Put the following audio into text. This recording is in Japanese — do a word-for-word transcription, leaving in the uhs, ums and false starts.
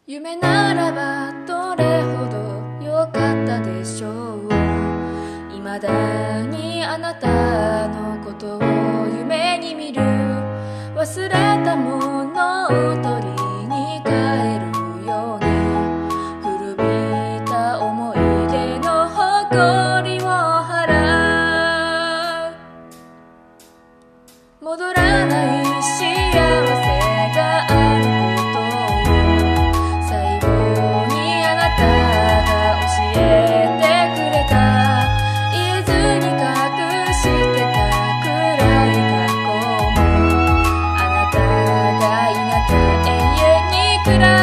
夢ならばどれほど良かったでしょう。未だにあなたのことを夢に見る。忘れたものを取りに帰るように、古びた思い出の誇りを払う。戻らない幸せがあることを最後にあなたが教えてくれた。言えずに隠してた暗い過去も、あなたがいなきゃ永遠に暗い